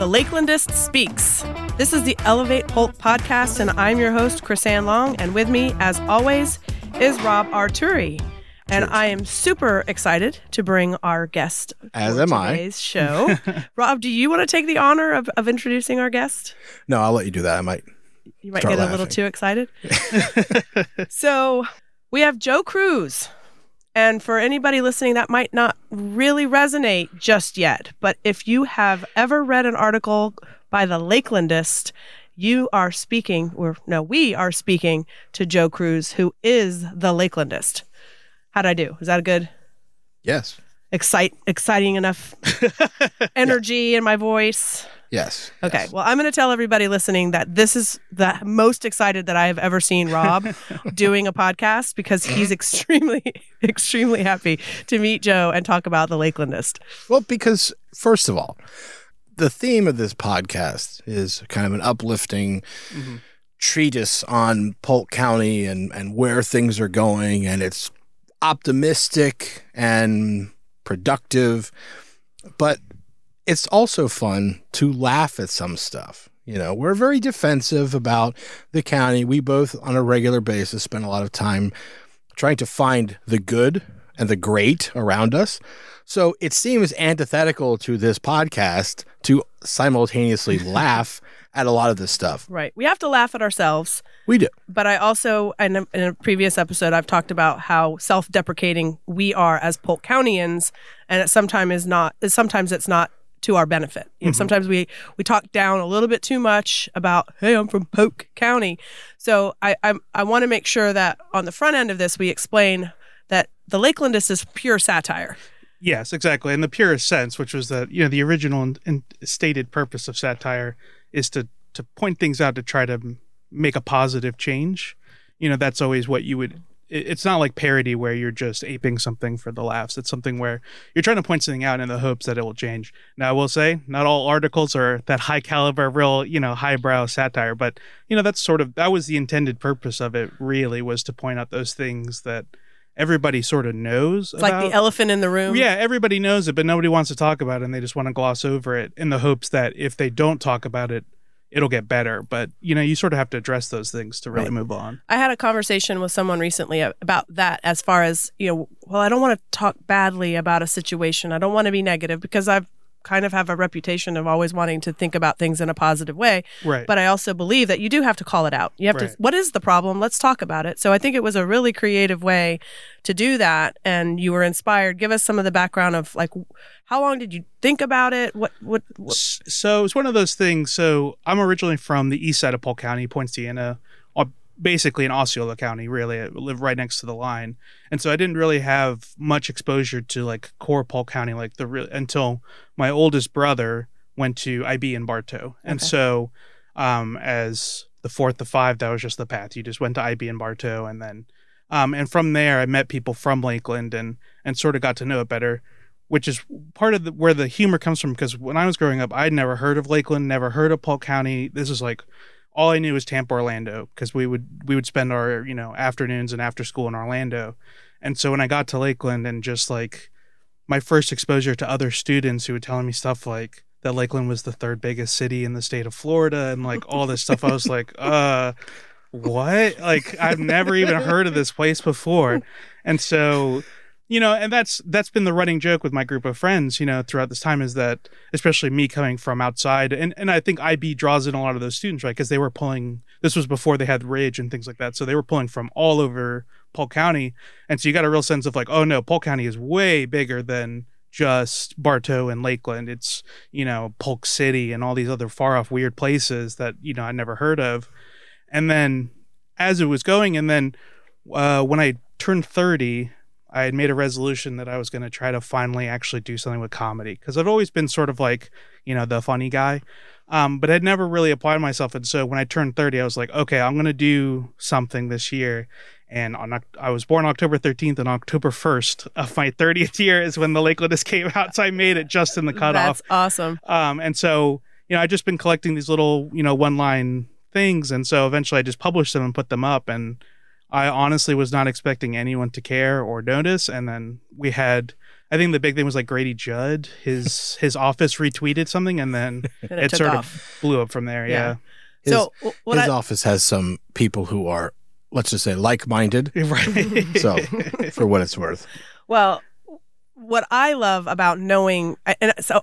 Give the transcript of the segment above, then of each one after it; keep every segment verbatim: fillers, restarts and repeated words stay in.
Lakelandist Speaks. This is the Elevate Polk podcast, and I'm your host, Chris-Ann Long, and with me, as always, is Rob Arturi. And Cheers. I am super excited to bring our guest as for am today's I. show. Rob, do you want to take the honor of, of introducing our guest? No, I'll let you do that. I might You might start get laughing. a little too excited. So we have Joe Cruz. And for anybody listening, that might not really resonate just yet. But if you have ever read an article by the Lakelandist, you are speaking, or no, we are speaking to Joe Cruz, who is the Lakelandist. How'd I do? Is that a good? Yes. Excite, exciting enough energy in my voice? Yes. Okay. Yes. Well, I'm going to tell everybody listening that this is the most excited that I have ever seen Rob doing a podcast, because he's extremely, extremely happy to meet Joe and talk about the Lakelandist. Well, because first of all, the theme of this podcast is kind of an uplifting mm-hmm. treatise on Polk County and, and where things are going. And it's optimistic and productive, but it's also fun to laugh at some stuff. You know, we're very defensive about the county. We both, on a regular basis, spend a lot of time trying to find the good and the great around us. So it seems antithetical to this podcast to simultaneously laugh at a lot of this stuff. Right. We have to laugh at ourselves. We do. But I also, in a, in a previous episode, I've talked about how self-deprecating we are as Polk Countyans, and it sometimes is not. Sometimes it's not to our benefit. You know, mm-hmm. Sometimes we we talk down a little bit too much about, hey, I'm from Polk County. So I I, I want to make sure that on the front end of this, we explain that the Lakelandist is pure satire. Yes, exactly. In the purest sense, which was that, you know, the original and, and stated purpose of satire is to to point things out to try to make a positive change. You know, that's always what you would. It's not like parody where you're just aping something for the laughs. It's something where you're trying to point something out in the hopes that it will change. Now, I will say, not all articles are that high caliber, real, you know, highbrow satire, but, you know, that's sort of, that was the intended purpose of it, really, was to point out those things that everybody sort of knows It's about. Like the elephant in the room. Yeah, everybody knows it, but nobody wants to talk about it, and they just want to gloss over it in the hopes that if they don't talk about it, it'll get better. But, you know, you sort of have to address those things to really right. move on. I had a conversation with someone recently about that, as far as, you know, well, I don't want to talk badly about a situation. I don't want to be negative, because I've kind of have a reputation of always wanting to think about things in a positive way. Right. But I also believe that you do have to call it out. You have right. to, what is the problem? Let's talk about it. So I think it was a really creative way to do that. And you were inspired. Give us some of the background of, like, how long did you think about it? What, what, what? So it's one of those things. So I'm originally from the east side of Polk County, Point Siena, basically in Osceola County, really. I live right next to the line. And so I didn't really have much exposure to, like, core Polk County, like the real, until my oldest brother went to I B in Bartow. And okay. so um, as the fourth of five, that was just the path. You just went to I B in Bartow. And then, um, and from there, I met people from Lakeland and, and sort of got to know it better, which is part of the, where the humor comes from. Because when I was growing up, I'd never heard of Lakeland, never heard of Polk County. This is like, all I knew was Tampa, Orlando, because we would we would spend our, you know, afternoons and after school in Orlando. And so when I got to Lakeland, and just like my first exposure to other students who were telling me stuff like that Lakeland was the third biggest city in the state of Florida and like all this stuff, I was like, uh, what? Like, I've never even heard of this place before. And so, you know, and that's that's been the running joke with my group of friends, you know, throughout this time, is that, especially me coming from outside, and, and I think I B draws in a lot of those students, right? Because they were pulling, this was before they had Ridge and things like that. So they were pulling from all over Polk County. And so you got a real sense of like, oh no, Polk County is way bigger than just Bartow and Lakeland. It's, you know, Polk City and all these other far off weird places that, you know, I'd never heard of. And then as it was going, and then uh, when I turned thirty, I had made a resolution that I was going to try to finally actually do something with comedy, because I've always been sort of like, you know, the funny guy, um, but I'd never really applied myself. And so when I turned thirty, I was like, okay, I'm going to do something this year. And on I was born October thirteenth, and October first of my thirtieth year is when the Lakelandist came out. So I made it just in the cutoff. That's awesome. Um, and so, you know, I just been collecting these little, you know, one line things. And so eventually I just published them and put them up. And I honestly was not expecting anyone to care or notice. And then we had I think the big thing was like Grady Judd, his his office retweeted something, and then And it, took sort off. of blew up from there. Yeah. His, So what his I, office has some people who are, let's just say, like-minded. Right. So, for what it's worth. well, what I love about knowing, and so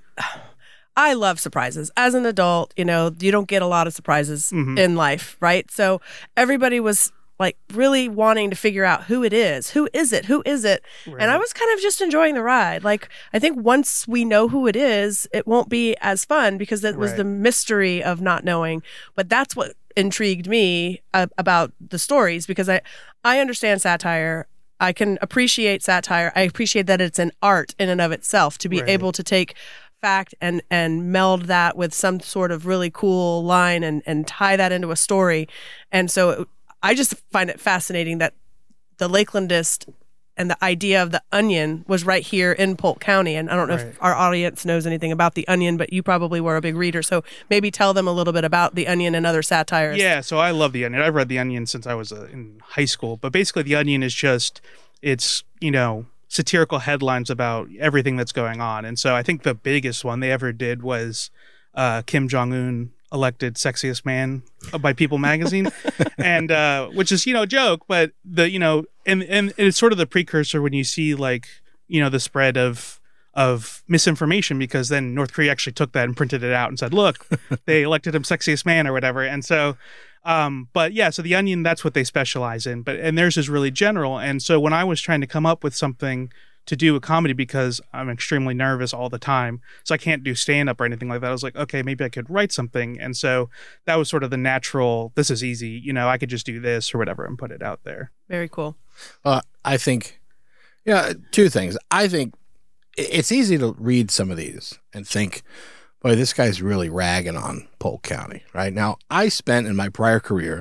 I love surprises. As an adult, you know, you don't get a lot of surprises Mhm. in life, right? So everybody was like really wanting to figure out who it is. Who is it? Who is it? And I was kind of just enjoying the ride. Like, I think once we know who it is, it won't be as fun because it was Right. the mystery of not knowing. But that's what intrigued me uh, about the stories, because I, I understand satire. I can appreciate satire. I appreciate that it's an art in and of itself to be Right. able to take fact and and meld that with some sort of really cool line and and tie that into a story. And so it, I just find it fascinating that the Lakelandist and the idea of the Onion was right here in Polk County. And I don't know Right. if our audience knows anything about the Onion, but you probably were a big reader. So maybe tell them a little bit about the Onion and other satires. Yeah, so I love The Onion. I've read The Onion since I was uh, in high school. But basically, The Onion is just, it's, you know, satirical headlines about everything that's going on. And so I think the biggest one they ever did was uh, Kim Jong-un elected sexiest man by People magazine. and uh, which is, you know, a joke, but the, you know, and, and it's sort of the precursor when you see like, you know, the spread of of misinformation, because then North Korea actually took that and printed it out and said, look, they elected him sexiest man or whatever. And so Um, but yeah, so The Onion, that's what they specialize in, but, and theirs is really general. And so when I was trying to come up with something to do a comedy, because I'm extremely nervous all the time, so I can't do stand up or anything like that, I was like, okay, maybe I could write something. And so that was sort of the natural, this is easy, you know, I could just do this or whatever and put it out there. Very cool. Uh, I think, yeah, two things. I think i- it's easy to read some of these and think, boy, this guy's really ragging on Polk County, right? Now, I spent in my prior career,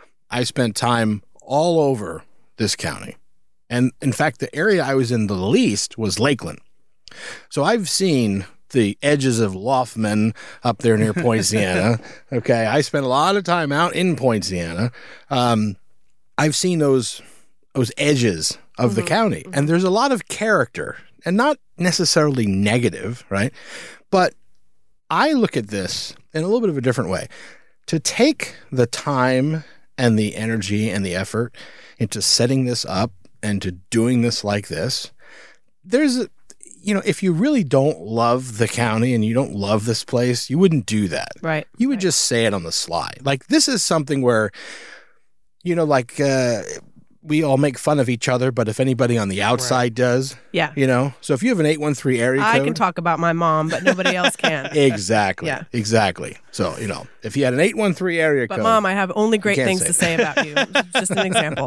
I spent time all over this county. And in fact, the area I was in the least was Lakeland. So I've seen the edges of Lothman up there near Point Siena. Okay. I spent a lot of time out in Point Siena. Um, I've seen those, those edges of the county, and there's a lot of character, and not necessarily negative, right? But I look at this in a little bit of a different way. To take the time and the energy and the effort into setting this up and to doing this like this, there's, a, you know, if you really don't love the county and you don't love this place, you wouldn't do that. Right. You would right. just say it on the sly. Like, this is something where, you know, like uh, we all make fun of each other, but if anybody on the outside Right. does, Yeah. you know, so if you have an eight one three area code. I can talk about my mom, but nobody else can. Exactly. Yeah. Exactly. So, you know, if you had an eight one three area But code. mom, I have only great can't things say to say about you. Just an example.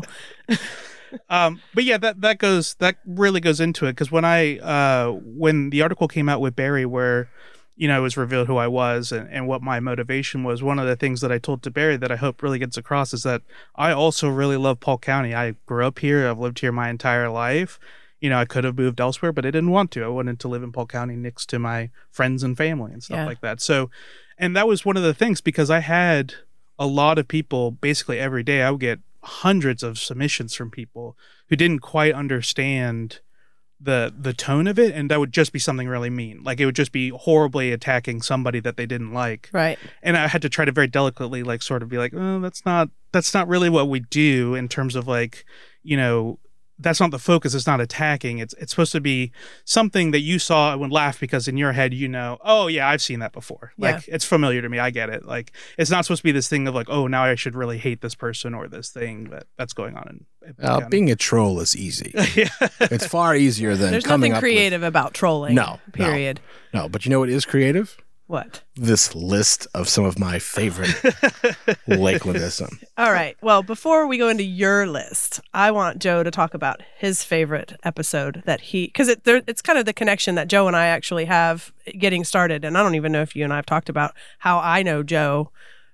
Um, but yeah, that, that goes, that really goes into it. Cause when I, uh, when the article came out with Barry, where, you know, it was revealed who I was and, and what my motivation was, one of the things that I told to Barry that I hope really gets across is that I also really love Polk County. I grew up here. I've lived here my entire life. You know, I could have moved elsewhere, but I didn't want to. I wanted to live in Polk County next to my friends and family and stuff Yeah. like that. So, and that was one of the things, because I had a lot of people basically every day. I would get hundreds of submissions from people who didn't quite understand the the tone of it, and that would just be something really mean. Like, it would just be horribly attacking somebody that they didn't like. Right. And I had to try to very delicately, like, sort of be like, oh, that's not that's not really what we do in terms of, like, you know, that's not the focus. It's not attacking. It's it's supposed to be something that you saw and would laugh, because in your head, you know, oh yeah, I've seen that before. Like, it's familiar to me. I get it. Like, it's not supposed to be this thing of like, oh, now I should really hate this person or this thing that that's going on in, in Uh, County. being a troll is easy. yeah. It's far easier than There's coming nothing up creative about trolling. No, no. Period. with... No, but you know what is creative? What? This list of some of my favorite Lakelandism. All right. Well, before we go into your list, I want Joe to talk about his favorite episode that he, because it, there, it's kind of the connection that Joe and I actually have getting started. And I don't even know if you and I have talked about how I know Joe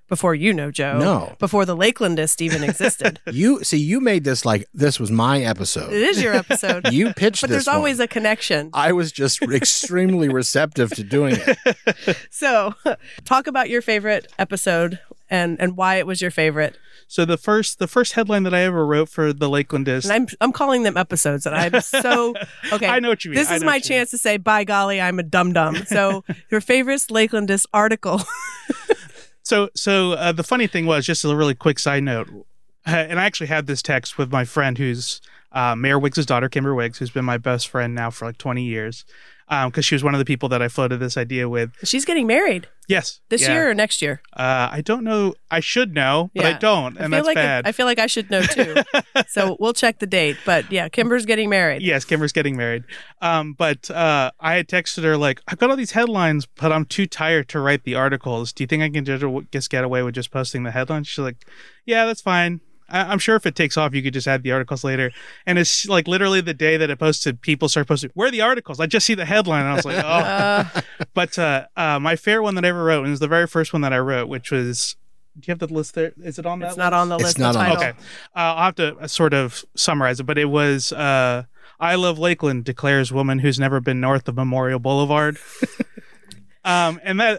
before you know Joe. No. Before the Lakelandist even existed. You see, you made this like this was my episode. It is your episode. You pitched But this there's always one. a connection. I was just extremely receptive to doing it. So talk about your favorite episode and, and why it was your favorite. So the first the first headline that I ever wrote for the Lakelandist. And I'm I'm calling them episodes, and I'm so okay. I know what you mean. This I is know my what you mean. chance to say, by golly, I'm a dum dum. So your favorite Lakelandist article. So, so uh, the funny thing was, just as a really quick side note, uh, and I actually had this text with my friend who's uh, Mayor Wiggs' daughter, Kimber Wiggs, who's been my best friend now for like twenty years, because um, she was one of the people that I floated this idea with. She's getting married Yes. this yeah. year or next year. Uh, I don't know. I should know, but I Yeah. don't, I and feel that's like bad. It, I feel like I should know too. So we'll check the date. But yeah, Kimber's getting married. Yes, Kimber's getting married. Um, but uh, I had texted her like, I've got all these headlines, but I'm too tired to write the articles. Do you think I can just just get away with just posting the headlines? She's like, yeah, that's fine. I- I'm sure if it takes off, you could just add the articles later. And it's like literally the day that it posted, people start posting, where are the articles? I just see the headline. And I was like, oh. Uh, But uh, uh, my favorite one that I ever wrote, and it was the very first one that I wrote, which was, do you have the list there? Is it on that it's not list? on the It's list. not the on- title. Okay. Uh, I'll have to uh, sort of summarize it, but it was uh, I Love Lakeland declares woman who's never been north of Memorial Boulevard. um, and that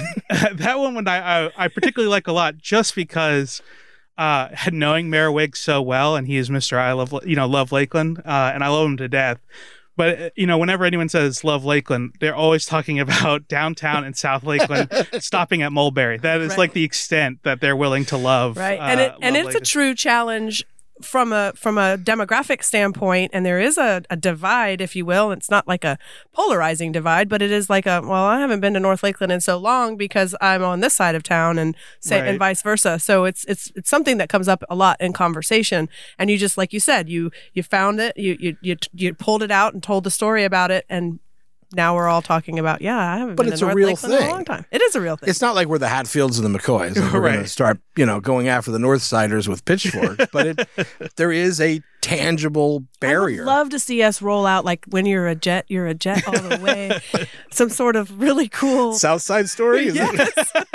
that one, when I, I, I particularly like a lot just because uh, knowing Mayor Wiggs so well, and he is Mister I Love, you know, Love Lakeland, uh, and I love him to death. But, you know, whenever anyone says love Lakeland, they're always talking about downtown and South Lakeland stopping at Mulberry. That is Right. like the extent that they're willing to love. Right. uh, and it and love it's a Lakeland. true challenge from a from a demographic standpoint, and there is a, a divide, if you will. It's not like a polarizing divide, but it is like a, well, I haven't been to North Lakeland in so long because I'm on this side of town, and say Right. and vice versa. So it's it's it's something that comes up a lot in conversation. And you just, like you said, you you found it, you you you, you pulled it out and told the story about it, and now we're all talking about, yeah, I haven't But been it's to a North real Lakeland in thing. a long time. It is a real thing. It's not like we're the Hatfields and the McCoys. And we're going Right. to start, you know, going after the North Siders with pitchforks. But it, there is a tangible barrier. I would love to see us roll out, like, when you're a jet, you're a jet all the way. Some sort of really cool. South Side Story. Is Yes.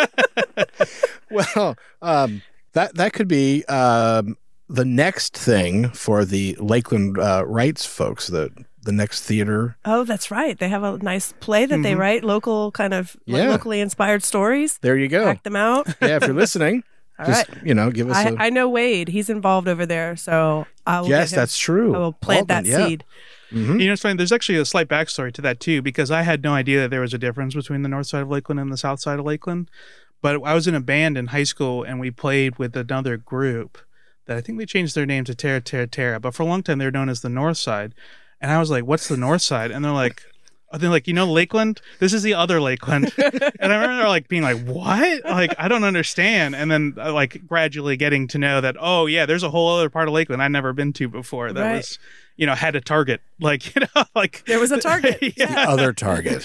it? Well, um, that that could be um, the next thing for the Lakeland uh, Rights folks. The the next theater. Oh, that's right. They have a nice play that they Mhm. write, local kind of like, Yeah. locally inspired stories. There you go. Act them out. Yeah, if you're listening, All just right. you know, give us I a I know Wade. He's involved over there, so I will. yes. get him- That's true. I will plant Walden, that yeah. seed. Mhm. You know, it's funny. There's actually a slight backstory to that too, because I had no idea that there was a difference between the north side of Lakeland and the south side of Lakeland. But I was in a band in high school, and we played with another group that I think they changed their name to Terra Terra Terra. But for a long time, they were known as the North Side. And I was like, "What's the North Side?" And they're like, "Are they like, you know, Lakeland? This is the other Lakeland." And I remember like being like, "What? Like, I don't understand." And then uh, like gradually getting to know that, oh yeah, there's a whole other part of Lakeland I'd never been to before. That Right. was, you know, had a Target. Like, you know, like There was a Target. Yeah. Other target.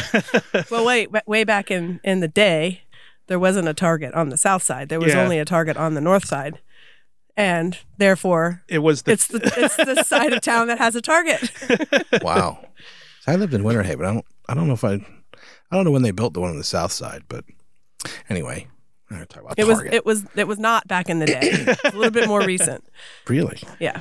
Well, wait, wa- way back in in the day, there wasn't a Target on the south side. There was Yeah. only a Target on the north side, and therefore, It was the it's the it's the side of town that has a Target. Wow. So I lived in Winter Haven. I don't. I don't know if I. I don't know when they built the one on the south side, but anyway, I'm gonna talk about It was Target. it was it was not back in the day. It's a little bit more recent. really. Yeah,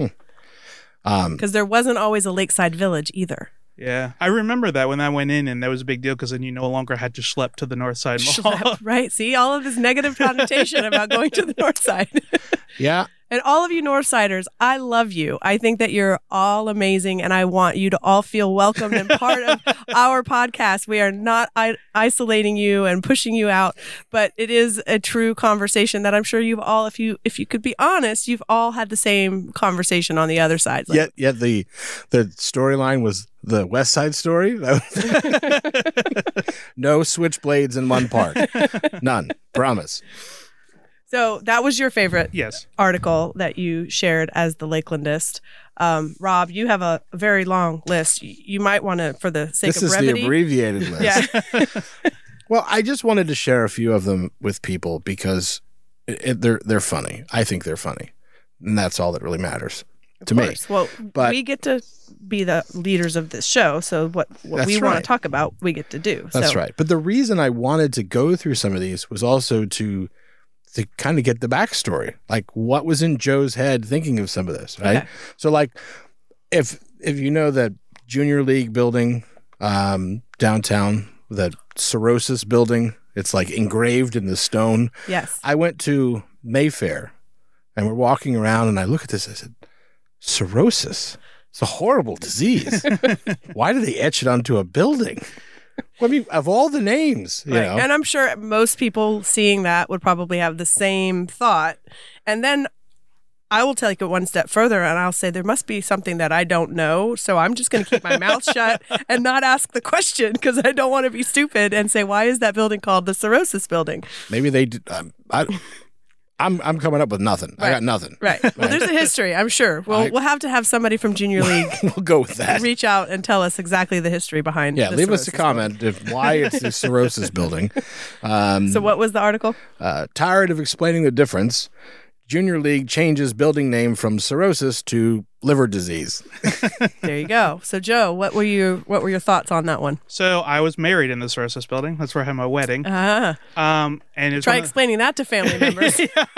Um, because there wasn't always a lakeside village either. yeah. I remember that when I went in, and that was a big deal because then you no longer had to schlep to the North Side Mall. Schlep, right? See all of this negative connotation about going to the north side. yeah. And all of you Northsiders, I love you. I think that you're all amazing, and I want you to all feel welcomed and part of our podcast. We are not I- isolating you and pushing you out, but it is a true conversation that I'm sure you've all, if you if you could be honest, you've all had the same conversation on the other side. Like, Yet, yet the the storyline was the West Side Story. No switchblades in one part. None. Promise. so that was your favorite Yes. article that you shared as the Lakelandist. Um, Rob, you have a very long list. You, you might want to, for the sake This of is brevity. the abbreviated list. Yeah. Well, I just wanted to share a few of them with people because it, it, they're they're funny. I think they're funny, and that's all that really matters. to me. course. Well, But- we get to be the leaders of this show, so what, what That's we want right. to talk about, we get to do. That's so. right. But the reason I wanted to go through some of these was also to to kind of get the backstory, like what was in Joe's head thinking of some of this, right? Okay. So, like, if if you know that Junior League building um, downtown, that Cirrhosis building, it's like engraved in the stone. Yes. I went to Mayfair, and we're walking around, and I look at this. I said, "Cirrhosis. It's a horrible disease. Why do they etch it onto a building?" Well, I mean, of all the names, you Right. know. And I'm sure most people seeing that would probably have the same thought. And then I will take it one step further and I'll say there must be something that I don't know. So I'm just going to keep my mouth shut and not ask the question because I don't want to be stupid and say, why is that building called the Cirrhosis building? Maybe they did. Um, I, I'm I'm coming up with nothing. I Right. got nothing. Right. Well, there's a history, I'm sure. We'll, I- we'll have to have somebody from Junior League We'll go with that. reach out and tell us exactly the history behind Yeah, the leave us a Cirrhosis comment if why it's the Cirrhosis building. Um, building. So what was the article? uh, tired of explaining the difference, Junior League changes building name from cirrhosis to liver disease. There you go. So Joe, what were you what were your thoughts on that one? So I was married in the Cirrhosis building. That's where I had my wedding. Ah, Um, and it's try explaining that to family members.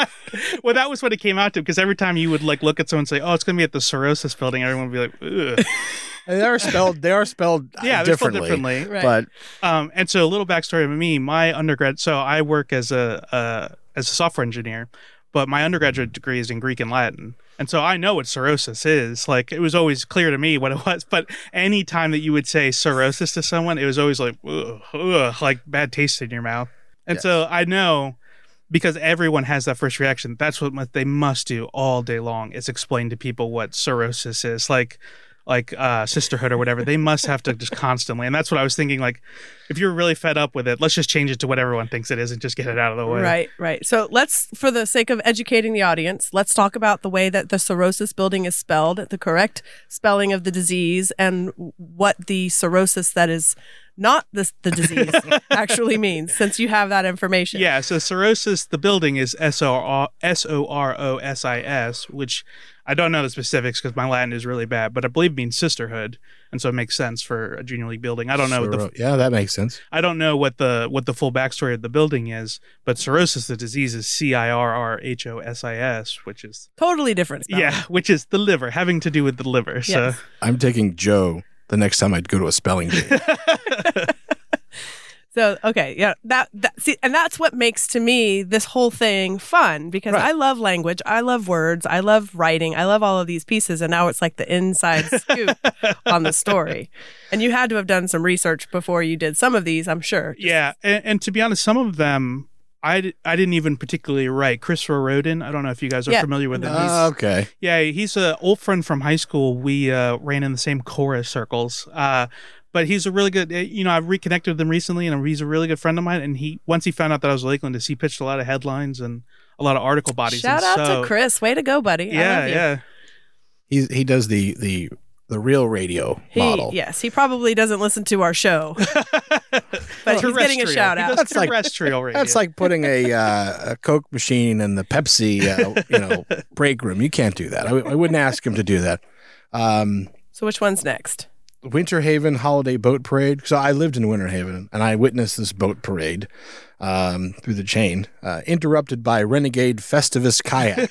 well, that was what it came out to because every time you would like look at someone and say, "Oh, it's going to be at the Cirrhosis building," everyone would be like, "Ugh." And they are spelled. They are spelled uh, Yeah, they're spelled differently. differently. Right. But Um, and so a little backstory of me, my undergrad. So I work as a uh, as a software engineer, but my undergraduate degree is in Greek and Latin, and so I know what cirrhosis is. Like it was always clear to me what it was. But any time that you would say cirrhosis to someone, it was always like, ugh, ugh, like bad taste in your mouth. And Yes. so I know. Because everyone has that first reaction. That's what mu- they must do all day long is explain to people what cirrhosis is, like, like uh, sisterhood or whatever. They must have to just constantly. And that's what I was thinking. Like, if you're really fed up with it, let's just change it to what everyone thinks it is and just get it out of the way. Right, right. So let's, for the sake of educating the audience, let's talk about the way that the Cirrhosis building is spelled, the correct spelling of the disease, and what the cirrhosis that is not the, the disease actually means, since you have that information. Yeah. So cirrhosis, the building is S O R S O R O S I S, which I don't know the specifics because my Latin is really bad, but I believe means sisterhood, and so it makes sense for a Junior League building. I don't know what the Cirrho- yeah, that makes sense. I don't know what the what the full backstory of the building is, but cirrhosis, the disease, is C I R R H O S I S, which is Totally different spelling. yeah, which is the liver, having to do with the liver. So Yes. I'm taking Joe the next time I'd go to a spelling bee. So, okay, yeah, that, that see, and that's what makes to me this whole thing fun because Right. I love language, I love words, I love writing, I love all of these pieces, and now it's like the inside scoop on the story. And you had to have done some research before you did some of these, I'm sure. yeah, and, and to be honest, some of them I, d- I didn't even particularly write. Christopher Roden, I don't know if you guys are Yeah. familiar with him. He's, Ah, okay. yeah, he's an old friend from high school. We uh, ran in the same chorus circles. Uh, but he's a really good, uh, you know, I've reconnected with him recently and he's a really good friend of mine. And he, once he found out that I was Lakelandist, he pitched a lot of headlines and a lot of article bodies. Shout and out so, to Chris. Way to go, buddy. I Yeah, love you. yeah. He he does the the the real radio He, model. yes, he probably doesn't listen to our show, but he's getting a Terrestrial. shout He out. does That's like- terrestrial radio. That's like putting a uh, a Coke machine in the Pepsi uh, you know break room. You can't do that. I, w- I wouldn't ask him to do that. Um, So which one's next? Winter Haven Holiday Boat Parade. So I lived in Winter Haven and I witnessed this boat parade um, through the chain, uh, interrupted by Renegade Festivus Kayak.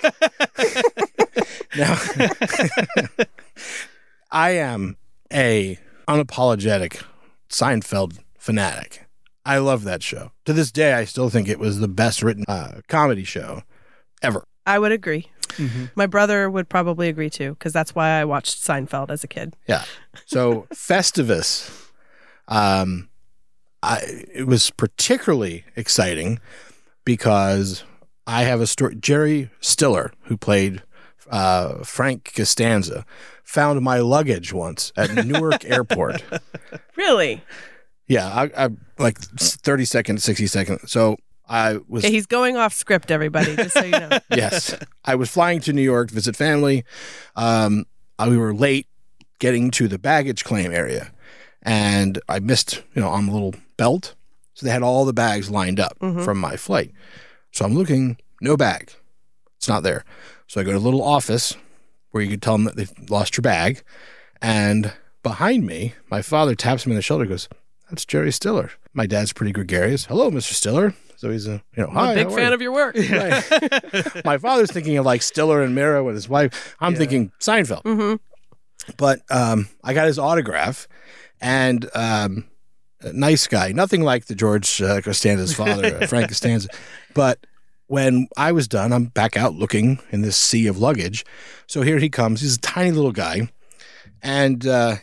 Now, I am a unapologetic Seinfeld fanatic. I love that show. To this day, I still think it was the best written uh, comedy show ever. I would agree. Mhm. My brother would probably agree too, because that's why I watched Seinfeld as a kid. Yeah. So Festivus, um, I it was particularly exciting because I have a story. Jerry Stiller, who played uh, Frank Costanza, found my luggage once at Newark Airport. Really? Yeah, I, I like thirty seconds, sixty seconds. So I was Okay, he's going off script, everybody, just so you know. yes, I was flying to New York to visit family. Um, uh, we were late getting to the baggage claim area, and I missed, you know, on the little belt. So they had all the bags lined up Mhm. from my flight. So I'm looking, no bag. It's not there. So I go to a little office, where you could tell them that they've lost your bag. And behind me, my father taps me on the shoulder and goes, "That's Jerry Stiller." My dad's pretty gregarious. "Hello, Mister Stiller." So he's a, you know, I'm a big fan you? of your work. Right. My father's thinking of like Stiller and Mira with his wife. I'm Yeah. thinking Seinfeld. Mm-hmm. But um, I got his autograph, and um, a nice guy, nothing like the George uh, Costanza's father, uh, Frank Costanza. But when I was done, I'm back out looking in this sea of luggage. So here he comes. He's a tiny little guy, and uh,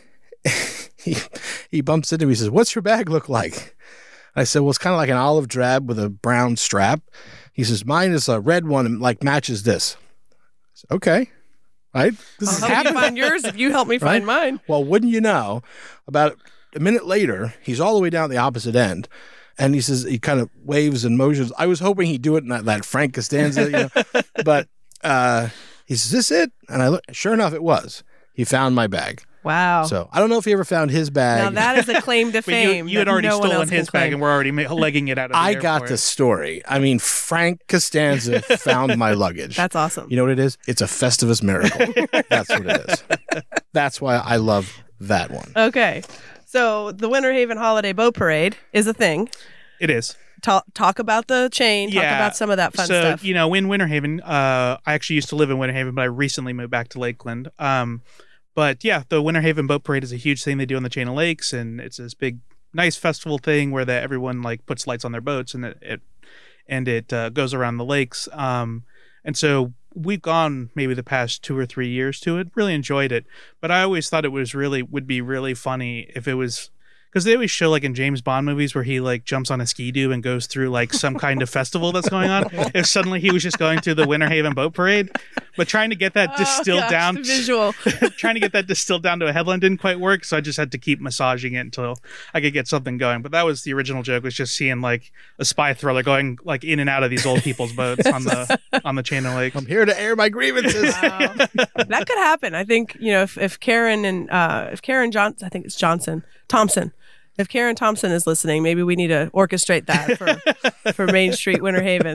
he he bumps into me. He says, "What's your bag look like?" I said, "Well, it's kind of like an olive drab with a brown strap." He says, "Mine is a red one and like matches this." I said, "Okay. Right? This I'll is help you happening." find yours if you help me find Right? mine. Well, wouldn't you know, about a minute later, he's all the way down the opposite end. And he says, he kind of waves and motions. I was hoping he'd do it in that, that Frank Costanza, you know. But uh, he says, "Is this it?" And I look, sure enough, it was. He found my bag. Wow. So I don't know if he ever found his bag. Now that is a claim to But you, fame. you had that already no one stolen else can his bag, claim. and we're already ma- legging it out of the I got airport. the story. I mean, Frank Costanza found my luggage. That's awesome. You know what it is? It's a Festivus miracle. That's what it is. That's why I love that one. Okay. So the Winter Haven Holiday Boat Parade is a thing. It is. Talk, talk about the chain. Talk Yeah. about some of that fun so, stuff. you know, in Winter Haven, uh, I actually used to live in Winter Haven, but I recently moved back to Lakeland. Um, but yeah, the Winter Haven Boat Parade is a huge thing they do on the chain of lakes, and it's this big, nice festival thing where that everyone like puts lights on their boats, and it, it and it uh, goes around the lakes. Um, and so we've gone maybe the past two or three years to it. Really enjoyed it, but I always thought it was really would be really funny if it was. Because they always show, like, in James Bond movies where he, like, jumps on a ski-doo and goes through, like, some kind of festival that's going on. If suddenly he was just going through the Winter Haven Boat Parade. But trying to get that Oh, distilled gosh, down... the visual. trying to get that distilled down to a headline didn't quite work, so I just had to keep massaging it until I could get something going. But that was the original joke, was just seeing, like, a spy thriller going, like, in and out of these old people's boats on the on the chain of lakes. I'm here to air my grievances. Wow. That could happen. I think, you know, if, if Karen and uh, if Karen Johnson, I think it's Johnson, Thompson, if Karen Thompson is listening, maybe we need to orchestrate that for, for Main Street Winter Haven.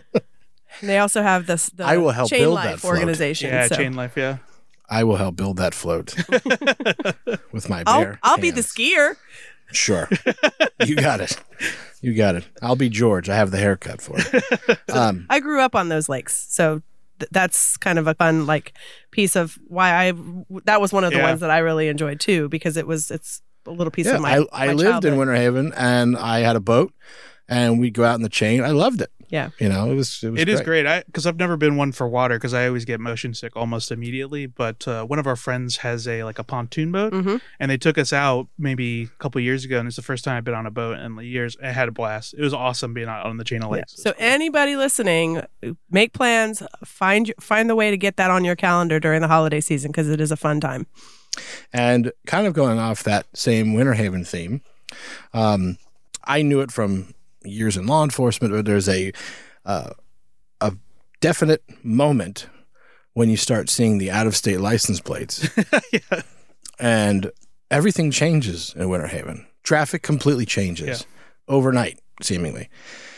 And they also have this the I will help Chain build Life that float. organization. Yeah, so. chain life, yeah. I will help build that float with my I'll, bare I'll be the hands. skier. Sure. You got it. You got it. I'll be George. I have the haircut for it. Um, I grew up on those lakes, so th- that's kind of a fun like piece of why I. That was one of the Yeah. ones that I really enjoyed too, because it was it's a little piece yeah, of my. I, I my lived childhood. in Winter Haven, and I had a boat, and we'd go out in the chain. I loved it. Yeah. You know, it was it was It is great. great. I because I've never been one for water because I always get motion sick almost immediately. But uh, one of our friends has a like a pontoon boat, Mhm. and they took us out maybe a couple years ago, and it's the first time I've been on a boat in years. I had a blast. It was awesome being out on the chain of Yeah. lakes. So anybody listening, make plans. Find find the way to get that on your calendar during the holiday season because it is a fun time. And kind of going off that same Winter Haven theme, um, I knew it from years in law enforcement, but there's a uh, a definite moment when you start seeing the out-of-state license plates, yeah. and everything changes in Winter Haven. Traffic completely changes Yeah. overnight, seemingly.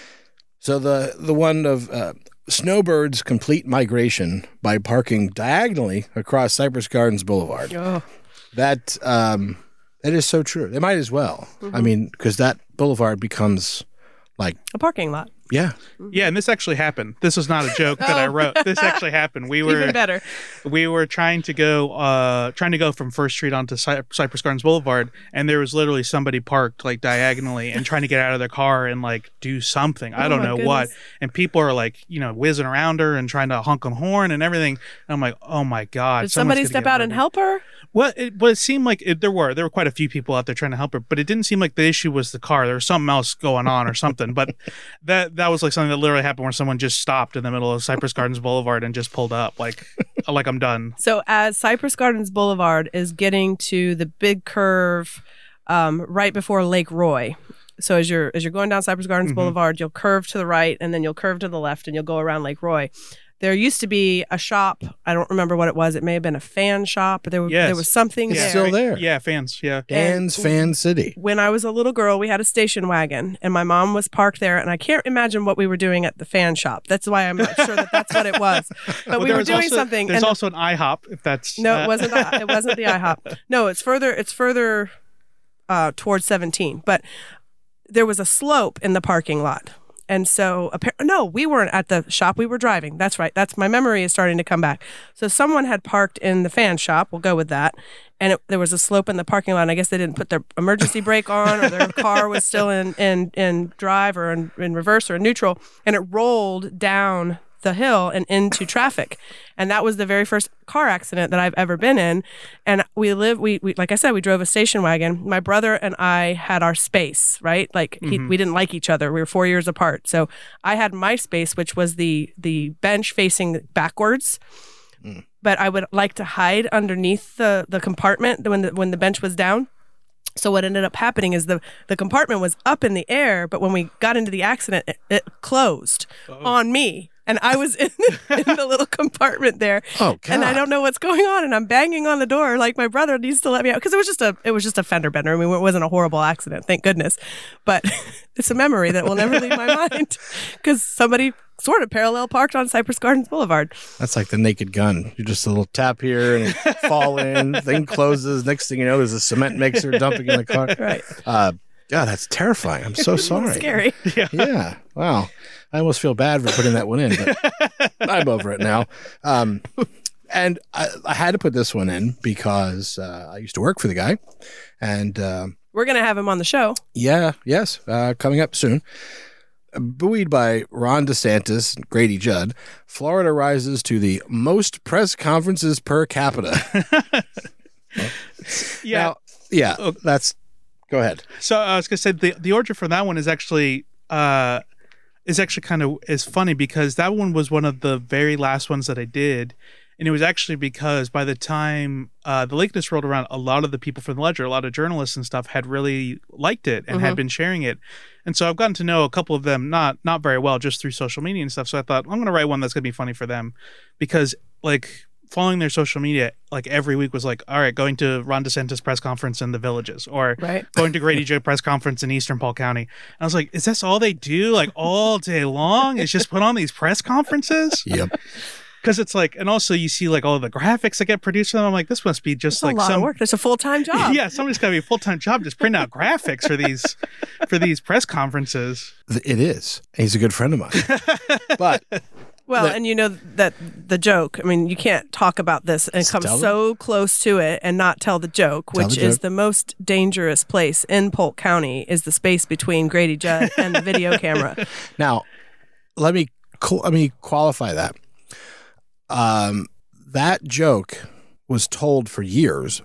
So the the one of uh, snowbirds complete migration by parking diagonally across Cypress Gardens Boulevard. Oh, That um, that is so true. They might as well. Mm-hmm. I mean, because that boulevard becomes like, a parking lot. yeah, Yeah, and this actually happened. This was not a joke that I Oh. wrote. This actually happened. We were Even better. we were trying to go uh trying to go from First Street onto Cy- Cypress Gardens Boulevard, and there was literally somebody parked like diagonally and trying to get out of their car and like do something. I Oh don't my know what. goodness. And people are like, you know, whizzing around her and trying to honk on horn and everything. And I'm like, oh my god! Did someone's somebody gonna step get out and murdered. help her? Well, it, well, it seemed like it, there were there were quite a few people out there trying to help her, but it didn't seem like the issue was the car. There was something else going on or something. But that that was like something that literally happened where someone just stopped in the middle of Cypress Gardens Boulevard and just pulled up, like like I'm done. So as Cypress Gardens Boulevard is getting to the big curve um, right before Lake Roy. So as you're as you're going down Cypress Gardens Mhm. Boulevard, you'll curve to the right and then you'll curve to the left and you'll go around Lake Roy. There used to be a shop. I don't remember what it was. It may have been a fan shop. But there, were, Yes. there was something It's there. still there. Yeah, fans. Yeah. Dan's Fan City. When I was a little girl, we had a station wagon, and my mom was parked there, and I can't imagine what we were doing at the fan shop. That's why I'm not sure that that's what it was. But Well, we there were was doing also, something. There's and also an IHOP, if that's no, uh, it wasn't. The, it wasn't the IHOP. No, it's further. It's further uh, towards seventeen. But there was a slope in the parking lot. And so, no, we weren't at the shop. We were driving. That's right. That's my memory is starting to come back. So someone had parked in the fan shop. We'll go with that. And it, there was a slope in the parking lot. And I guess they didn't put their emergency brake on, or their car was still in, in, in drive or in, in reverse or in neutral. And it rolled down the hill and into traffic. And that was the very first car accident that I've ever been in. And we live, we, we like I said, we drove a station wagon. My brother and I had our space, right? Like he, Mhm. we didn't like each other. We were four years apart. So I had my space, which was the the bench facing backwards. Mm. But I would like to hide underneath the, the compartment when the, when the bench was down. So what ended up happening is the, the compartment was up in the air, but when we got into the accident, it, it closed Oh. on me. And I was in the, in the little compartment there. Oh, God. And I don't know what's going on. And I'm banging on the door like my brother needs to let me out. Because it was just a it was just a fender bender. I mean, it wasn't a horrible accident, thank goodness. But it's a memory that will never leave my mind. Because somebody sort of parallel parked on Cypress Gardens Boulevard. That's like the Naked Gun. You just a little tap here and it fall in, thing closes. Next thing you know, there's a cement mixer dumping in the car. Right. Uh, God, that's terrifying. I'm so sorry. Scary. Yeah. Wow. I almost feel bad for putting that one in, but I'm over it now. Um, and I, I had to put this one in because uh, I used to work for the guy. And uh, We're going to have him on the show. yeah, yes, uh, coming up soon. Buoyed by Ron DeSantis and Grady Judd, Florida rises to the most press conferences per capita. Yeah. Now, yeah, Oh. that's, go ahead. So I was gonna say the the origin for that one is actually uh is actually kind of is funny because that one was one of the very last ones that I did, and it was actually because by the time uh, the Lakeness rolled around, a lot of the people from the Ledger, a lot of journalists and stuff, had really liked it and Mhm. had been sharing it, and so I've gotten to know a couple of them not not very well just through social media and stuff. So I thought I'm gonna write one that's gonna be funny for them because like. Following their social media, like every week was like, all right, going to Ron DeSantis press conference in the Villages, or Right. going to Grady Joe press conference in Eastern Polk County. And I was like, is this all they do like all day long? Is just put on these press conferences? Yep. Because it's like, and also you see like all of the graphics that get produced from them. I'm like, this must be just It's like a lot some of work. It's a full-time job. yeah, somebody's got to be a full time job just printing out graphics for these for these press conferences. It is. He's a good friend of mine. But Well, The- and you know that the joke, I mean, you can't talk about this and come Tell so close to it and not tell the joke, Tell which the is joke. the most dangerous place in Polk County is the space between Grady Judd and the video camera. now, let me qu- let me qualify that. Um, that joke was told for years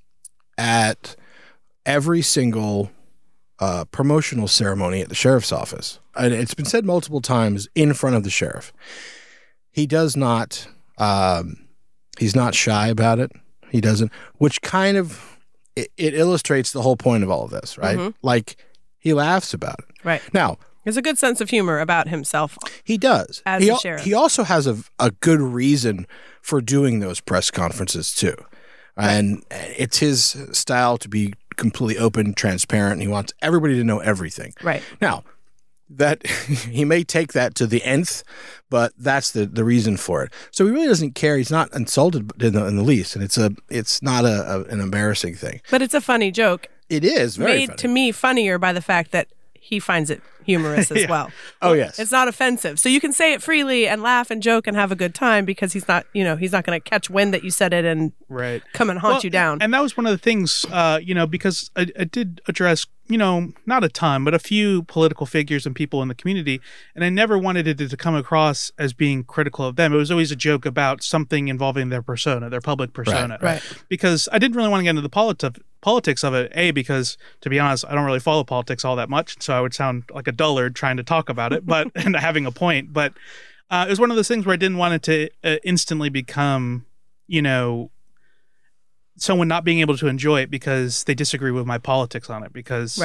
at every single uh, promotional ceremony at the sheriff's office. And it's been said multiple times in front of the sheriff. He does not, um, he's not shy about it. He doesn't, which kind of, it, it illustrates the whole point of all of this, right? Mhm. Like, he laughs about it. Right. Now, There's a good sense of humor about himself. he does. As he, the al- sheriff. he also has a, a good reason for doing those press conferences too. And it's his style to be completely open, transparent, and he wants everybody to know everything. Right. Now, that he may take that to the nth, but that's the, the reason for it. So he really doesn't care. He's not insulted in the, in the least, and it's a it's not a, a an embarrassing thing. But it's a funny joke, It is very made funny. to me funnier by the fact that he finds it humorous as Yeah. well. Oh yes, It's not offensive. So you can say it freely and laugh and joke and have a good time because he's not, you know, he's not going to catch wind that you said it and Right. come and haunt Well, you down. And that was one of the things, uh, you know, because I, I did address, you know, not a ton, but a few political figures and people in the community. And I never wanted it to come across as being critical of them. It was always a joke about something involving their persona, their public persona. Right. Because I didn't really want to get into the politi- politics of it, A, because to be honest, I don't really follow politics all that much. So I would sound like a dullard trying to talk about it, but and having a point. But uh, it was one of those things where I didn't want it to uh, instantly become, you know, someone not being able to enjoy it because they disagree with my politics on it. Because Right.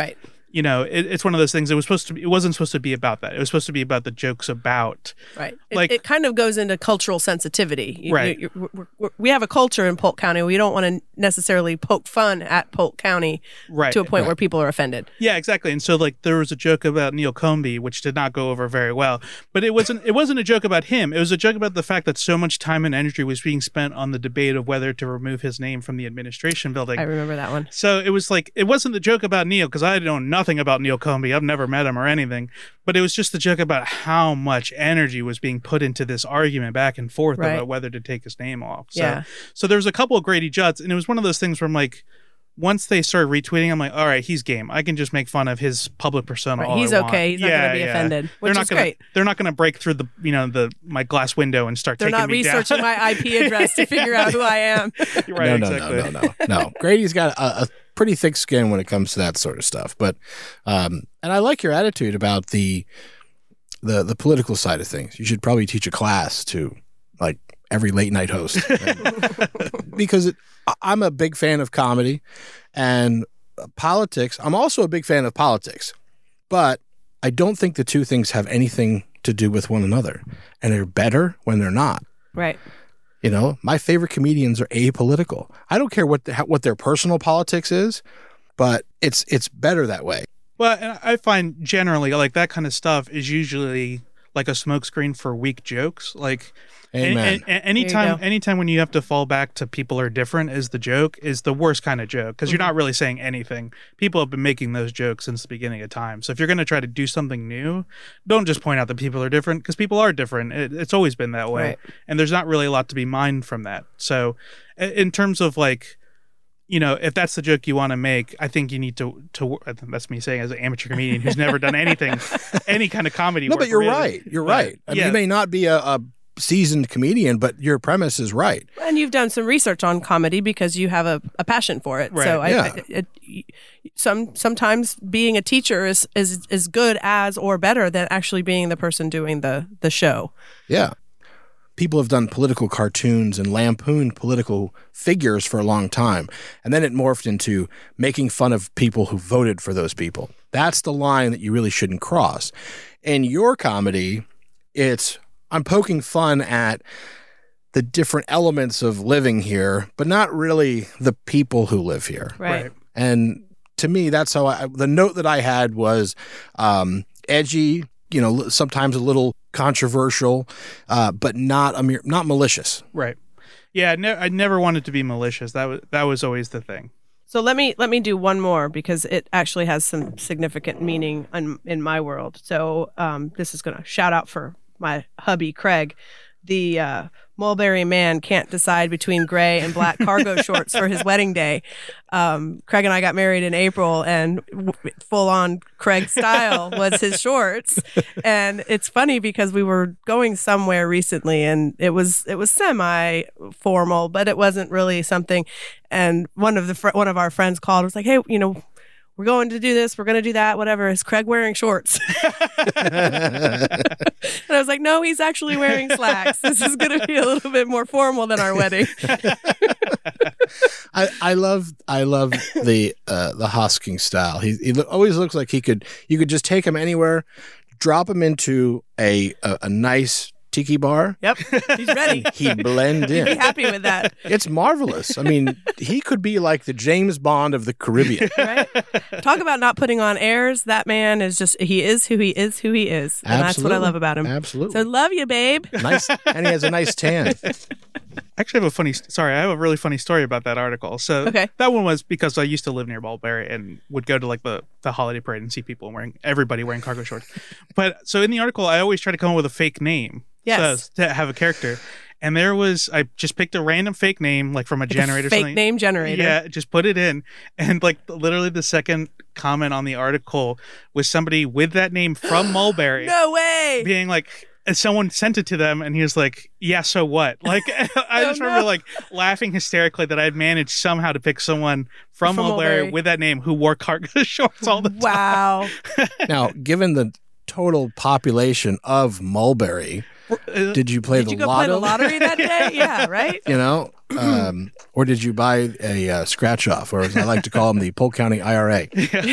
you know, it, it's one of those things. It was supposed to be, it wasn't supposed to be about that. It was supposed to be about the jokes about. Right. Like, it, it kind of goes into cultural sensitivity. You, right. You, you, we're, we're, we have a culture in Polk County. We don't want to necessarily poke fun at Polk County right. to a point right. where people are offended. Yeah, exactly. And so, like, there was a joke about Neil Combie, which did not go over very well. But it wasn't. It wasn't a joke about him. It was a joke about the fact that so much time and energy was being spent on the debate of whether to remove his name from the administration building. I remember that one. So it was like, it wasn't the joke about Neil, because I know nothing about Neil Combie. I've never met him or anything. But it was just the joke about how much energy was being put into this argument back and forth Right. about whether to take his name off. So, Yeah. so there was a couple of Grady Jutts, and it was one of those things where I'm like, once they started retweeting, I'm like, all right, he's game. I can just make fun of his public persona. Right. all He's I okay. want. He's not Yeah, going to be yeah. offended, which they're not is gonna, great. They're not going to break through the, you know, the my glass window and start They're taking not me researching down. my I P address to figure out who I am. You're right, no, no, exactly. no, no, no, no. Grady's got a, a pretty thick skin when it comes to that sort of stuff. But, um, and I like your attitude about the, the, the political side of things. You should probably teach a class to, like, every late night host, because it, I'm a big fan of comedy and politics. I'm also a big fan of politics, but I don't think the two things have anything to do with one another, and they're better when they're not. Right. You know, my favorite comedians are apolitical. I don't care what the, what their personal politics is, but it's it's better that way. Well, and I find generally like that kind of stuff is usually like a smokescreen for weak jokes. Like, Amen. And, and, anytime, go. anytime when you have to fall back to people are different as the joke is the worst kind of joke, because Mm-hmm. you're not really saying anything. People have been making those jokes since the beginning of time. So if you're going to try to do something new, don't just point out that people are different, because people are different. It, it's always been that way, Right. and there's not really a lot to be mined from that. So, in terms of like, you know, if that's the joke you want to make, I think you need to, to I think that's me saying as an amateur comedian who's never done anything, any kind of comedy. No, work, but you're really. right. You're But, right. I mean, yeah. you may not be a, a seasoned comedian, but your premise is right. And you've done some research on comedy because you have a, a passion for it. So I, Yeah. I, it, some sometimes being a teacher is is as good as or better than actually being the person doing the the show. Yeah. People have done political cartoons and lampooned political figures for a long time. And then it morphed into making fun of people who voted for those people. That's the line that you really shouldn't cross. In your comedy, it's, I'm poking fun at the different elements of living here, but not really the people who live here. Right. Right. And to me, that's how I, the note that I had was um, edgy, you know, sometimes a little controversial, uh, but not a mere, not malicious. Right. Yeah, ne- I never wanted to be malicious. That was that was always the thing. So let me let me do one more because it actually has some significant meaning in, in my world. So um, this is going to shout out for my hubby Craig. The uh, Mulberry man can't decide between gray and black cargo shorts for his wedding day. Um, Craig and I got married in April, and w- full on Craig style was his shorts. And it's funny because we were going somewhere recently, and it was it was semi formal, but it wasn't really something. And one of the fr- one of our friends called and was like, "Hey, you know, we're going to do this, we're going to do that, whatever. Is Craig wearing shorts?" And I was like, "No, he's actually wearing slacks. This is going to be a little bit more formal than our wedding." I, I love I love the uh, the Hosking style. He, he lo- always looks like he could you could just take him anywhere, drop him into a a, a nice tiki bar. Yep, he's ready. He'd blend Be in. happy with that, It's marvelous. I mean, he could be like the James Bond of the Caribbean. right? Talk about not putting on airs. That man is just, he is who he is, who he is. And that's what I Absolutely. love about him. Absolutely. So love you, babe. Nice, and he has a nice tan. I actually have a funny sorry, I have a really funny story about that article. So Okay. that one was because I used to live near Mulberry and would go to like the, the holiday parade and see people wearing everybody wearing cargo shorts. But so in the article I always try to come up with a fake name. Yes. So, to have a character. And there was I just picked a random fake name like from a generator or Fake something. name generator. Yeah, just put it in. And like literally the second comment on the article was somebody with that name from Mulberry No way. being like, and someone sent it to them and he was like, yeah, so what? Like, I Oh, just remember no. like laughing hysterically that I had managed somehow to pick someone from, From Mulberry, Mulberry. with that name who wore cargo shorts all the time. Wow. Now, given the total population of Mulberry, Uh, Did you play Did the you go lotto? play the lottery that day? Yeah, right? You know, um, or did you buy a uh, scratch off, or as I like to call them, the Polk County I R A?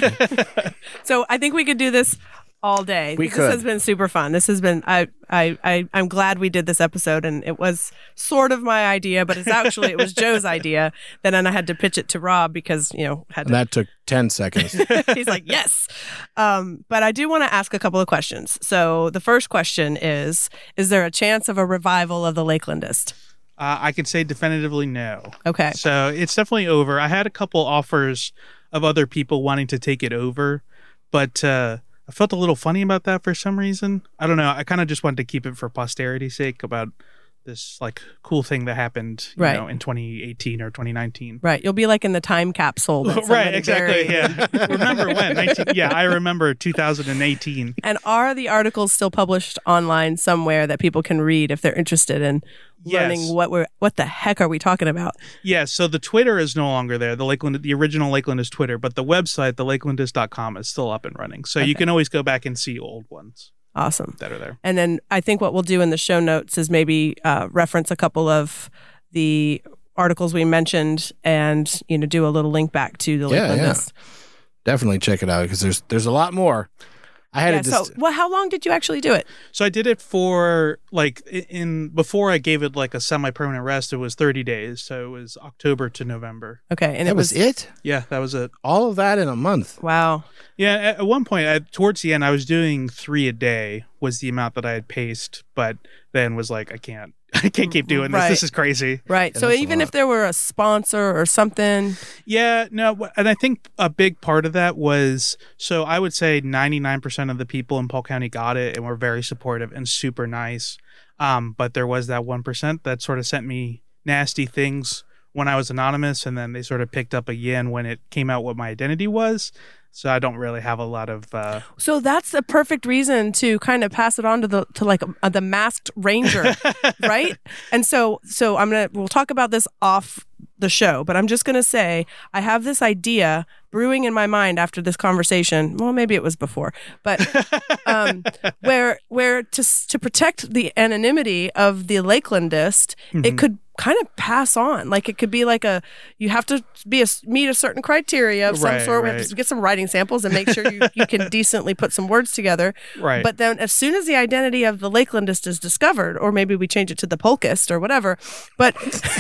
So I think we could do this all day. We this could. has been super fun. This has been I, I I I'm glad we did this episode, and it was sort of my idea, but it's actually it was Joe's idea. Then I had to pitch it to Rob because you know had And to, that took ten seconds. he's like yes. Um, but I do want to ask a couple of questions. So the first question is: Is there a chance of a revival of the Lakelandist? Uh, I could say definitively no. Okay. So it's definitely over. I had a couple offers of other people wanting to take it over, but uh, I felt a little funny about that for some reason. I don't know. I kind of just wanted to keep it for posterity's sake about this like cool thing that happened, you Right. know, in twenty eighteen or twenty nineteen. Right. You'll be like in the time capsule. that Right, somebody exactly. buried. Yeah. Remember when? nineteen Yeah, I remember two thousand eighteen. And are the articles still published online somewhere that people can read if they're interested in learning Yes. what we're what the heck are we talking about? Yeah, so the Twitter is no longer there, the Lakeland, the original Lakelandist Twitter, but the website, the lakelandist dot com, is still up and running. So you Okay. can always go back and see old ones Awesome. that are there. And then I think what we'll do in the show notes is maybe uh, reference a couple of the articles we mentioned and you know do a little link back to the Yeah, Lakelandist. Definitely check it out because there's there's a lot more. I had Yeah, to just so well, how long did you actually do it? So I did it for like i- in before I gave it like a semi-permanent rest. It was thirty days, so it was October to November. Okay, and that it was it. Yeah, that was it. All of that in a month. wow. Yeah, at, at one point, I, towards the end, I was doing three a day was the amount that I had paced, but then was like, I can't, I can't keep doing this. Right. This is crazy. Right. Yeah, so that's a even lot. if there were a sponsor or something, Yeah, no, wh- and I think a big part of that was so I would say ninety-nine percent of the people in Polk County got it and were very supportive and super nice. Um, but there was that one percent that sort of sent me nasty things when I was anonymous, and then they sort of picked up again when it came out what my identity was. So I don't really have a lot of. Uh, so that's the perfect reason to kind of pass it on to the to like uh, the masked ranger, right? And so so I'm gonna we'll talk about this off the show, but I'm just gonna say I have this idea brewing in my mind after this conversation. Well, maybe it was before, but um, where where to s- to protect the anonymity of the Lakelandist, it could kind of pass on. Like it could be like a you have to be a meet a certain criteria of some Right, sort. We have right. to get some writing samples and make sure you, you can decently put some words together. right. But then as soon as the identity of the Lakelandist is discovered, or maybe we change it to the Polkist or whatever, but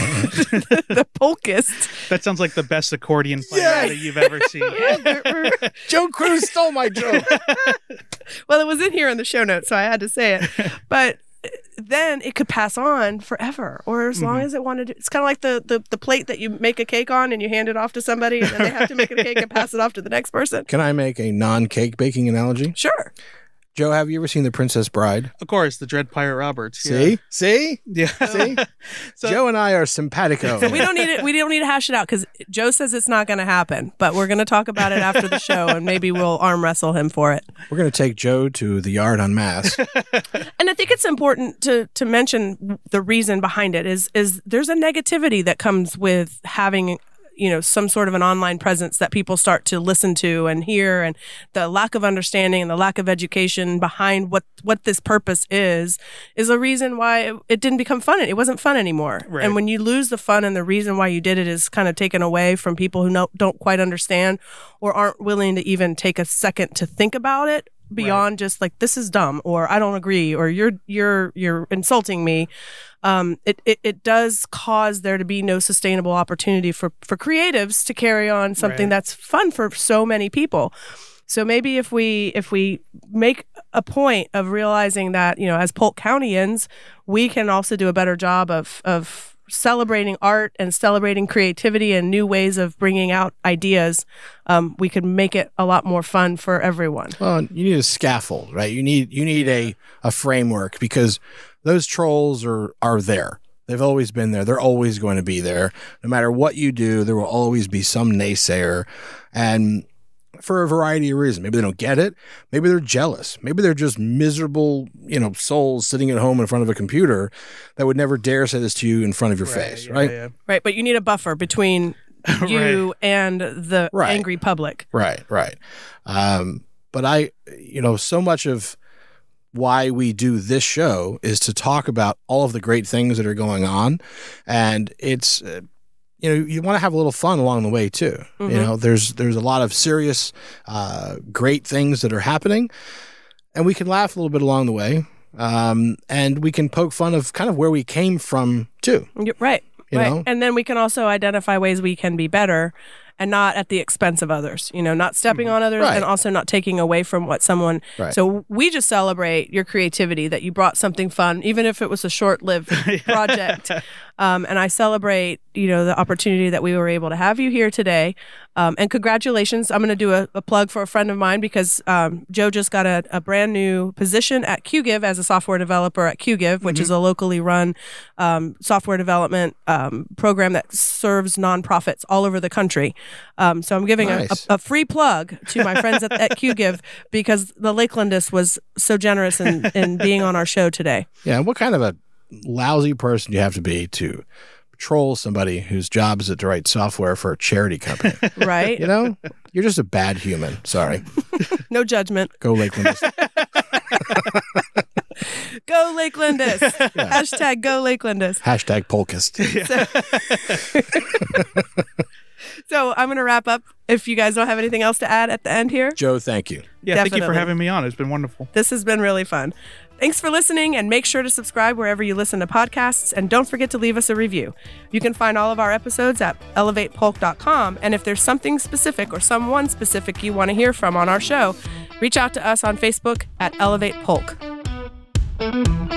the Polkist. That sounds like the best accordion player Yeah. that you've ever seen. Joe Cruz stole my joke. Well, it was in here in the show notes, so I had to say it. But then it could pass on forever, or as long as it wanted to. It's kind of like the, the, the plate that you make a cake on and you hand it off to somebody, and then they have to make a cake and pass it off to the next person. Can I make a non-cake baking analogy? Sure. Joe, have you ever seen The Princess Bride? Of course, the Dread Pirate Roberts. See? See? Yeah. See? So- Joe and I are simpatico. So we don't need it. We don't need to hash it out because Joe says it's not going to happen. But we're going to talk about it after the show, and maybe we'll arm wrestle him for it. We're going to take Joe to the yard en masse. And I think it's important to to mention the reason behind it is is there's a negativity that comes with having you know some sort of an online presence that people start to listen to and hear, and the lack of understanding and the lack of education behind what what this purpose is is a reason why it, it didn't become fun. It wasn't fun anymore. Right. And when you lose the fun and the reason why you did it is kind of taken away from people who no, don't quite understand or aren't willing to even take a second to think about it beyond just like this is dumb or I don't agree or you're you're you're insulting me. Um, it, it it does cause there to be no sustainable opportunity for for creatives to carry on something Right. that's fun for so many people. So maybe if we if we make a point of realizing that, you know, as Polk Countyans, we can also do a better job of of celebrating art and celebrating creativity and new ways of bringing out ideas, um, we could make it a lot more fun for everyone. Well, you need a scaffold, right? You need you need a, a framework because those trolls are are there. They've always been there. They're always going to be there. No matter what you do, there will always be some naysayer. And for a variety of reasons. Maybe they don't get it. Maybe they're jealous. Maybe they're just miserable, you know, souls sitting at home in front of a computer that would never dare say this to you in front of your face, yeah, right? yeah. Right, but you need a buffer between you and the Right. angry public. Right, right. Um, but I, you know, so much of why we do this show is to talk about all of the great things that are going on. And it's, uh, you know, you want to have a little fun along the way too. Mm-hmm. You know, there's, there's a lot of serious, uh, great things that are happening, and we can laugh a little bit along the way. Um, and we can poke fun of kind of where we came from too. Right. You right. know? And then we can also identify ways we can be better and not at the expense of others, you know, not stepping on others Right. and also not taking away from what someone. Right. So we just celebrate your creativity, that you brought something fun, even if it was a short-lived project. Um, and I celebrate, you know, the opportunity that we were able to have you here today. Um, and congratulations. I'm going to do a, a plug for a friend of mine, because um, Joe just got a, a brand new position at QGive as a software developer at QGive, which mm-hmm. is a locally run um, software development um, program that serves nonprofits all over the country. Um, so I'm giving nice. a, a free plug to my friends at, at QGive, because the Lakelandist was so generous in, in being on our show today. Yeah. What kind of a lousy person you have to be to troll somebody whose job is to write software for a charity company? Right. You know, you're just a bad human. Sorry. No judgment. Go Lakelandist. Go Lakelandist. Yeah. Hashtag go Lakelandist. Hashtag Polkist. So, so I'm going to wrap up. If you guys don't have anything else to add at the end here. Joe, thank you. Yeah, Definitely. Thank you for having me on. It's been wonderful. This has been really fun. Thanks for listening, and make sure to subscribe wherever you listen to podcasts, and don't forget to leave us a review. You can find all of our episodes at elevate polk dot com, and if there's something specific or someone specific you want to hear from on our show, reach out to us on Facebook at Elevate Polk.